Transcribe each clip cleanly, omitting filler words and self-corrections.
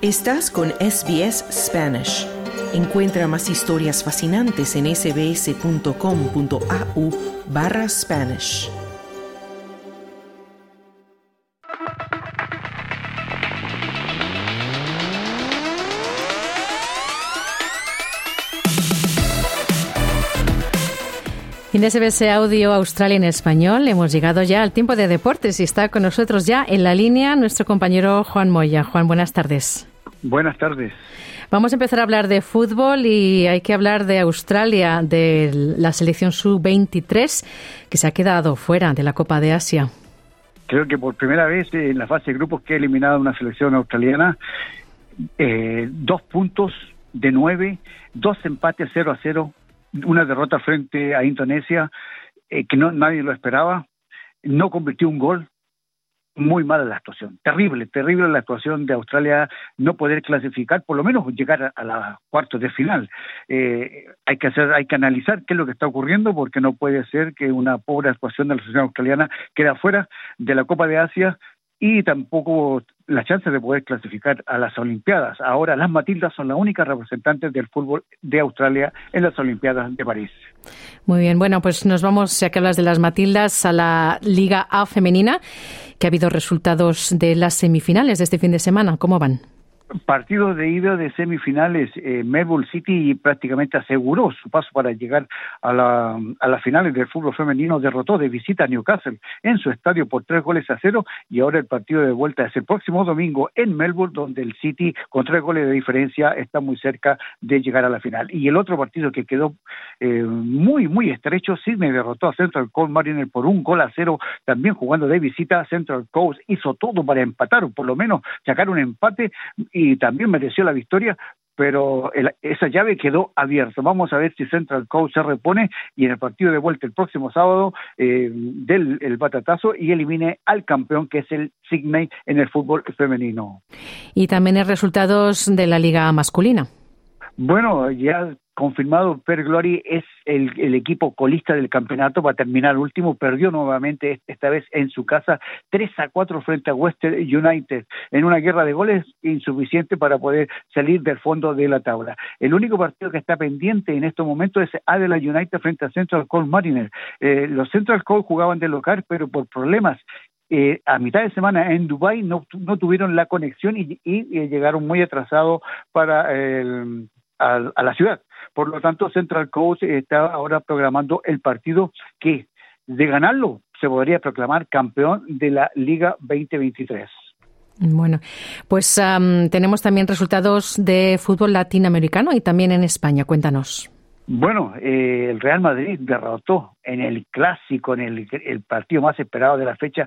Estás con SBS Spanish. Encuentra más historias fascinantes en sbs.com.au/Spanish. En SBS Audio Australia en Español hemos llegado ya al tiempo de deportes y está con nosotros ya en la línea nuestro compañero Juan Moya. Juan, buenas tardes. Buenas tardes. Vamos a empezar a hablar de fútbol y hay que hablar de Australia, de la selección sub-23 que se ha quedado fuera de la Copa de Asia. Creo que por primera vez en la fase de grupos que ha eliminado una selección australiana, 2 puntos de 9, 2 empates 0-0, una derrota frente a Indonesia que nadie lo esperaba, no convirtió un gol. Muy mala la actuación, terrible la actuación de Australia, no poder clasificar, por lo menos llegar a la cuartos de final. Hay que analizar qué es lo que está ocurriendo, porque no puede ser que una pobre actuación de la selección australiana quede fuera de la Copa de Asia y tampoco la chance de poder clasificar a las Olimpiadas. Ahora las Matildas son las únicas representantes del fútbol de Australia en las Olimpiadas de París. Muy bien, bueno, pues nos vamos, ya que hablas de las Matildas, a la Liga A femenina, que ha habido resultados de las semifinales de este fin de semana. ¿Cómo van? Partido de ida de semifinales. Melbourne City prácticamente aseguró su paso para llegar a las finales del fútbol femenino. Derrotó de visita a Newcastle en su estadio por 3-0, y ahora el partido de vuelta es el próximo domingo en Melbourne, donde el City con 3 goles de diferencia está muy cerca de llegar a la final. Y el otro partido que quedó muy estrecho, Sydney derrotó a Central Coast Mariners por 1-0, también jugando de visita. Central Coast hizo todo para empatar, o por lo menos sacar un empate, y también mereció la victoria, pero esa llave quedó abierta. Vamos a ver si Central Coast se repone y en el partido de vuelta el próximo sábado del el batatazo y elimine al campeón, que es el Sydney, en el fútbol femenino. Y también hay resultados de la liga masculina. Bueno, ya confirmado, Perth Glory es el equipo colista del campeonato, va a terminar último, perdió nuevamente esta vez en su casa 3-4 frente a Western United, en una guerra de goles insuficiente para poder salir del fondo de la tabla. El único partido que está pendiente en estos momentos es Adelaide United frente a Central Coast Mariners. Los Central Coast jugaban de local, pero por problemas a mitad de semana en Dubái no tuvieron la conexión y llegaron muy atrasados para a la ciudad. Por lo tanto, Central Coast está ahora programando el partido que, de ganarlo, se podría proclamar campeón de la Liga 2023. Bueno, pues tenemos también resultados de fútbol latinoamericano y también en España. Cuéntanos. Bueno, el Real Madrid derrotó en el clásico, en el partido más esperado de la fecha,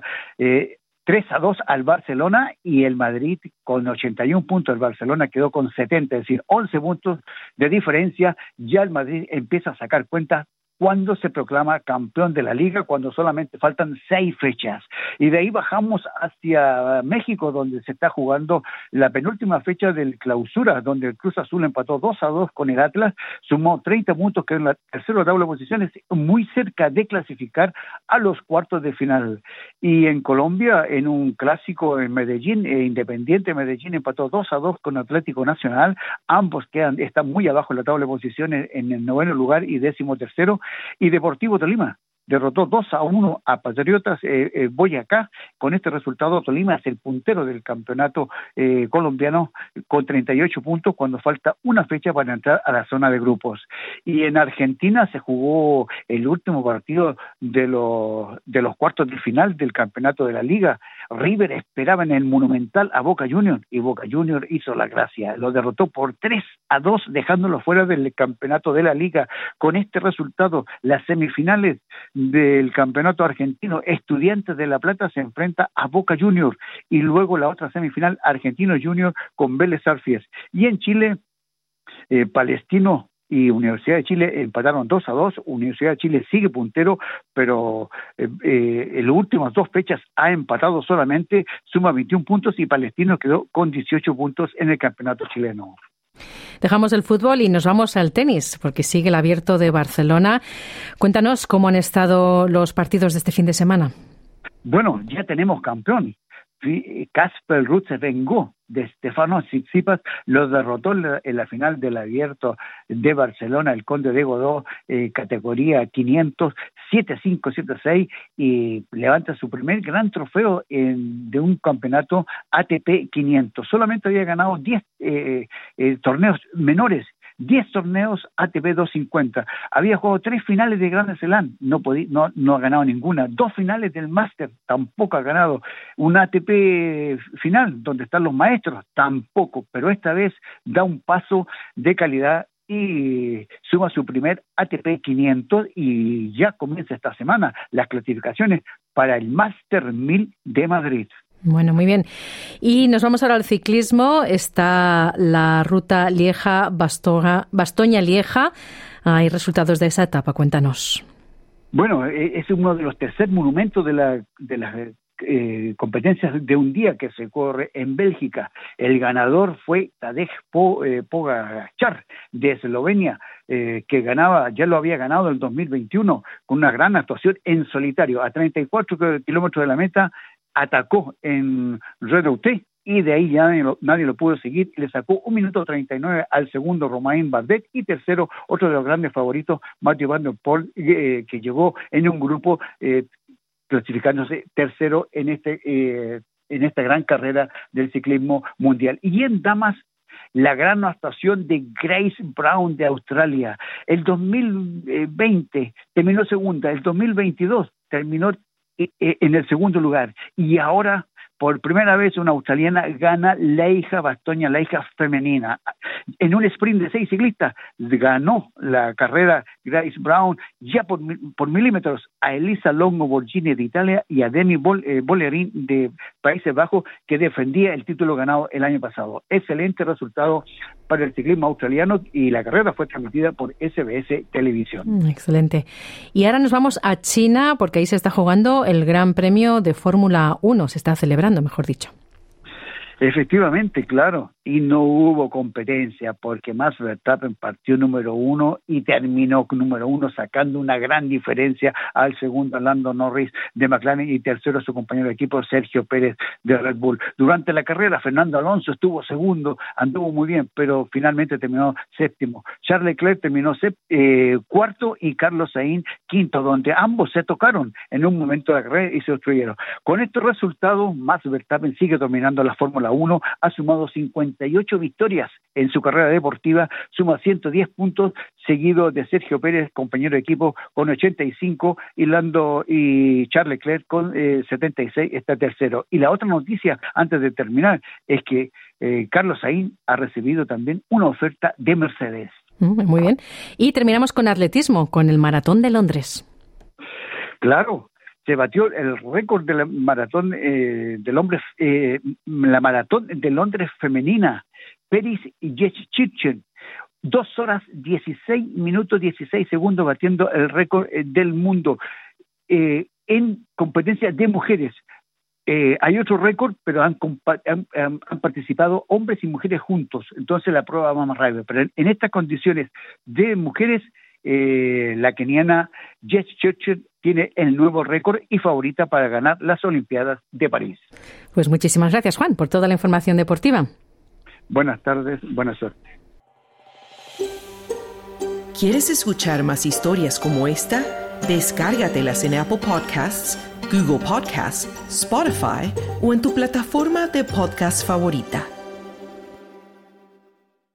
3-2 al Barcelona, y el Madrid con 81 puntos, el Barcelona quedó con 70, es decir, 11 puntos de diferencia. Ya el Madrid empieza a sacar cuentas cuando se proclama campeón de la Liga, cuando solamente faltan 6 fechas. Y de ahí bajamos hacia México, donde se está jugando la penúltima fecha del Clausura, donde el Cruz Azul empató 2-2 con el Atlas, sumó 30 puntos, que en la tercera tabla de posiciones, muy cerca de clasificar a los cuartos de final. Y en Colombia, en un clásico en Medellín, Independiente Medellín empató 2-2 con Atlético Nacional. Ambos están muy abajo en la tabla de posiciones, en el 9º lugar y 13º. Y Deportivo Tolima derrotó 2-1 a Patriotas Boyacá. Con este resultado, Tolima es el puntero del campeonato colombiano con 38 puntos, cuando falta una fecha para entrar a la zona de grupos. Y en Argentina se jugó el último partido de los cuartos de final del campeonato de la Liga. River esperaba en el Monumental a Boca Juniors, y Boca Juniors hizo la gracia, lo derrotó por 3-2, dejándolo fuera del campeonato de la Liga. Con este resultado, las semifinales del campeonato argentino, Estudiantes de La Plata se enfrenta a Boca Juniors, y luego la otra semifinal, Argentino Juniors con Vélez Sarsfield. Y en Chile, Palestino y Universidad de Chile empataron 2-2. Universidad de Chile sigue puntero, pero en las últimas 2 fechas ha empatado solamente, suma 21 puntos, y Palestino quedó con 18 puntos en el campeonato chileno. Dejamos el fútbol y nos vamos al tenis, porque sigue el Abierto de Barcelona. Cuéntanos cómo han estado los partidos de este fin de semana. Bueno, ya tenemos campeón. Casper Ruud se vengó de Stefanos Tsitsipas, lo derrotó en la final del Abierto de Barcelona, el Conde de Godó, categoría 500, 7-5, 7-6, y levanta su primer gran trofeo de un campeonato ATP 500. Solamente había ganado 10 torneos menores, 10 torneos ATP 250. Había jugado 3 finales de Grand Slam, no ha ganado ninguna. 2 finales del Master, tampoco ha ganado. Un ATP final, donde están los maestros, tampoco. Pero esta vez da un paso de calidad y suma su primer ATP 500 y ya comienza esta semana las clasificaciones para el Master 1000 de Madrid. Bueno, muy bien. Y nos vamos ahora al ciclismo. Está la ruta Lieja-Bastoña-Lieja. Hay resultados de esa etapa, cuéntanos. Bueno, es uno de los tercer monumentos de las competencias de un día que se corre en Bélgica. El ganador fue Tadej Pogačar de Eslovenia, que ya lo había ganado en el 2021 con una gran actuación en solitario. A 34 kilómetros de la meta atacó en Redouté y de ahí ya nadie lo pudo seguir y le sacó 1 minuto 39 al segundo Romain Bardet y tercero otro de los grandes favoritos, Mathieu van der Poel, que llegó en un grupo clasificándose tercero en esta gran carrera del ciclismo mundial. Y en damas, la gran actuación de Grace Brown de Australia. El 2020 terminó segunda, el 2022 terminó en el segundo lugar, y ahora por primera vez una australiana gana Lieja-Bastoña-Lieja femenina. En un sprint de 6 ciclistas ganó la carrera Grace Brown ya por milímetros a Elisa Longo Borghini de Italia y a Demi Bollerin de Países Bajos, que defendía el título ganado el año pasado. Excelente resultado para el ciclismo australiano y la carrera fue transmitida por SBS Televisión. Excelente. Y ahora nos vamos a China porque ahí se está jugando el Gran Premio de Fórmula 1, se está celebrando, mejor dicho. Efectivamente, claro, y no hubo competencia porque Max Verstappen partió número 1 y terminó número 1 sacando una gran diferencia al segundo Lando Norris de McLaren y tercero su compañero de equipo Sergio Pérez de Red Bull. Durante la carrera Fernando Alonso estuvo segundo, anduvo muy bien, pero finalmente terminó séptimo. Charles Leclerc terminó cuarto y Carlos Sainz quinto, donde ambos se tocaron en un momento de la carrera y se destruyeron. Con estos resultados, Max Verstappen sigue dominando la Fórmula 1, ha sumado 58 victorias en su carrera deportiva, suma 110 puntos, seguido de Sergio Pérez, compañero de equipo, con 85, y Charles Leclerc con 76, está tercero. Y la otra noticia, antes de terminar, es que Carlos Sainz ha recibido también una oferta de Mercedes. Muy bien. Y terminamos con atletismo, con el Maratón de Londres. Claro. Se batió el récord de la maratón la maratón de Londres femenina. Peris Ječčić, 2 horas 16 minutos 16 segundos batiendo el récord del mundo en competencia de mujeres. Hay otro récord, pero han participado hombres y mujeres juntos, entonces la prueba va más rápido. Pero en estas condiciones de mujeres, la keniana Ječčić tiene el nuevo récord y favorita para ganar las Olimpiadas de París. Pues muchísimas gracias, Juan, por toda la información deportiva. Buenas tardes, buena suerte. ¿Quieres escuchar más historias como esta? Descárgatelas en Apple Podcasts, Google Podcasts, Spotify o en tu plataforma de podcast favorita.